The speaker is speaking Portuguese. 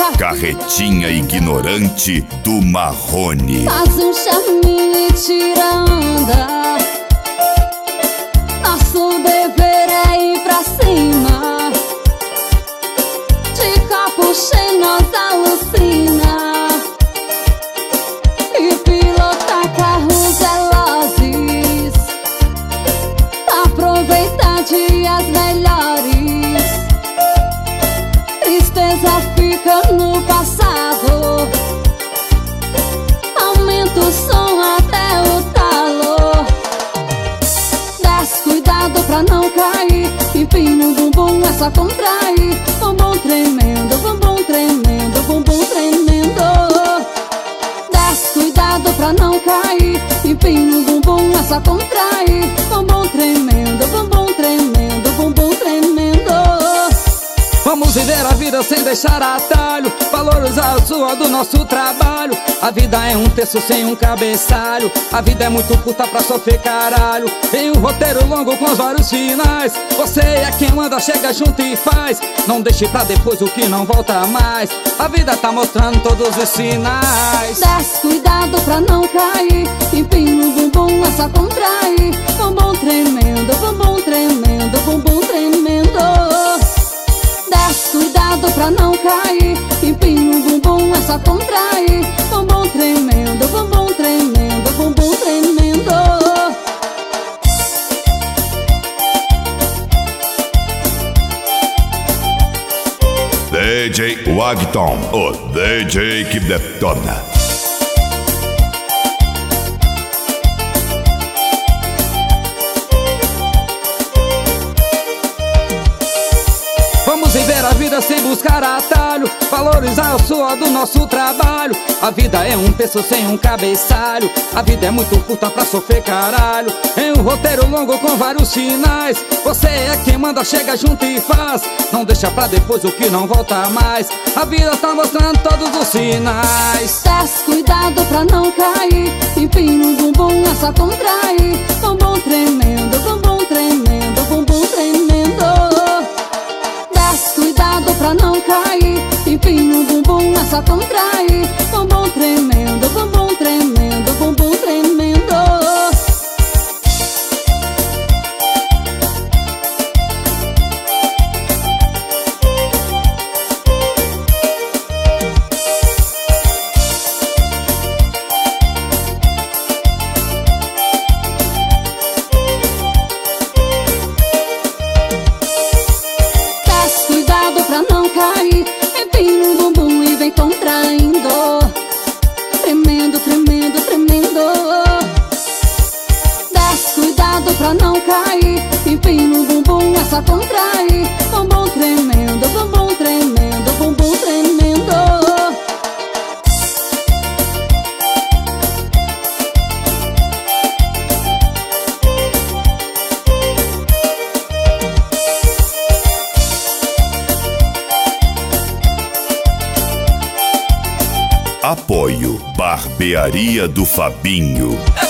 Carretinha ignorante do Marrone. Faz um charminho e tira onda. Nosso dever é ir pra cima. De copo cheio nós alucina. E pilotar carros velozes. Aproveitar dias melhores. Tristeza fica no passado. Aumenta o som até o talo. Desce, cuidado pra não cair. Empina o bumbum, é só contrair. Bumbum tremendo, bumbum tremendo, bumbum tremendo. Desce, cuidado pra não cair. Empina o bumbum, é só contrair. Bumbum tremendo, bumbum tremendo, bumbum tremendo. Vamos viver a vida sem deixar atalho. Valorizar o suor do nosso trabalho. A vida é um terço sem um cabeçalho. A vida é muito curta pra sofrer caralho. Tem um roteiro longo com os vários finais. Você é quem manda, chega junto e faz. Não deixe pra depois o que não volta mais. A vida tá mostrando todos os sinais. Desce, cuidado pra não cair. Empina o bumbum, é só contrair. Bumbum tremendo, bumbum tremendo, bumbum tremendo. Desce, cuidado pra não cair. Empina o bumbum, é só contrair. Bumbum tremendo, bumbum tremendo, bumbum tremendo. DJ Wagton, o DJ que detona. Vamos viver a vida sem buscar atalho. Valorizar o suor do nosso trabalho. A vida é um terço sem um cabeçalho. A vida é muito curta pra sofrer caralho. Em um roteiro longo com vários finais. Você é quem manda, chega junto e faz. Não deixa pra depois o que não volta mais. A vida tá mostrando todos os sinais. Desce, cuidado pra não cair. Empina o bumbum, é só contrair. Bumbum tremendo, bumbum tremendo, bumbum tremendo. Desce, cuidado pra não cair. Empina o bumbum, é só contrair. Bumbum tremendo, bumbum tremendo, bumbum tremendo. Desce, cuidado pra não cair. Empina o bumbum e vem contraindo. Tremendo, tremendo, tremendo. Desce, cuidado pra não cair. Empina o bumbum, é só contrair. Bumbum tremendo, bumbum tremendo, bumbum tremendo. Apoio Barbearia do Fabinho.